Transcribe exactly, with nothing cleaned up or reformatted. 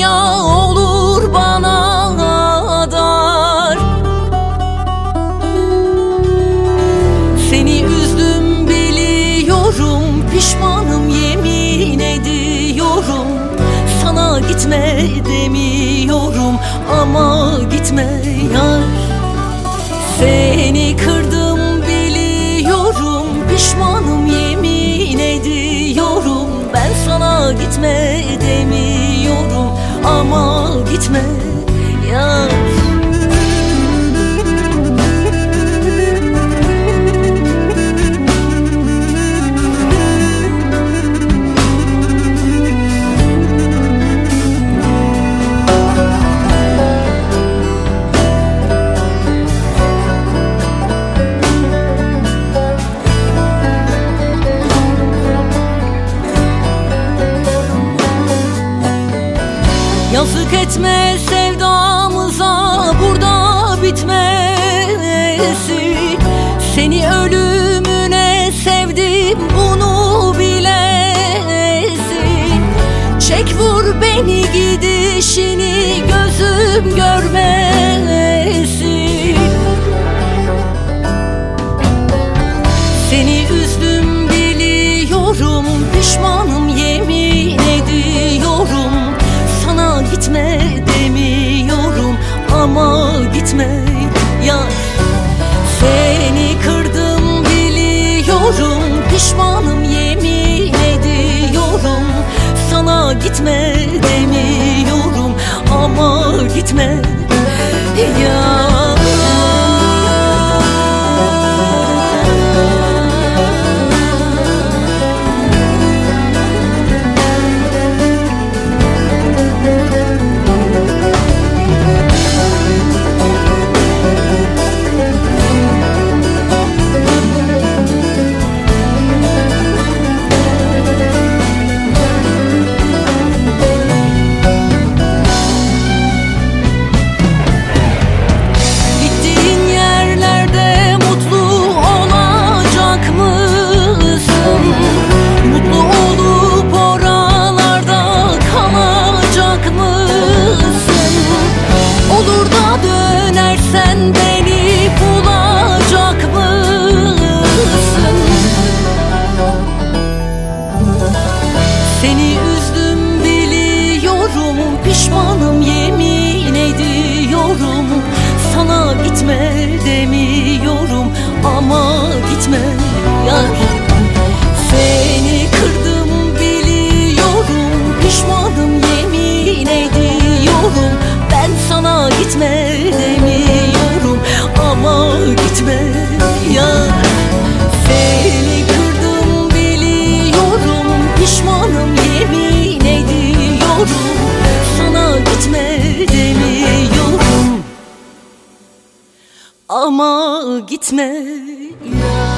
dünya olur bana dar. Seni üzdüm biliyorum, pişmanım yemin ediyorum. Sana gitme demiyorum ama gitme yar. Seni kırdım biliyorum, pişmanım yemin ediyorum. Ben sana gitme demiyorum ama gitme yar. Yazık etme sevdamıza, burada bitmesi. Seni ölümüne sevdim, bunu bilesin. Çek vur beni gidişini, gözüm görmesin. Seni üzdüm biliyorum, pişmanım yemin ediyorum. Sana gitme demiyorum ama gitme yar. Seni kırdım biliyorum, pişmanım yemin ediyorum. Sana gitme demiyorum ama gitme yar. Seni üzdüm biliyorum, pişmanım yemin ediyorum. Sana gitme demiyorum ama gitme yar. Seni kırdım biliyorum, pişmanım yemin ediyorum. Ben sana gitme demiyorum ama gitme yar. Seni kırdım biliyorum, pişmanım yemin ediyorum. Sana gitme demiyorum ama gitme ya.